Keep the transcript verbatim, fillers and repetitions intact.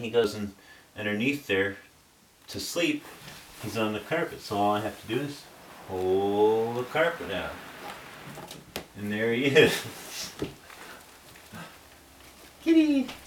he goes in underneath there to sleep, he's on the carpet. So all I have to do is pull the carpet out. And there he is. Kitty!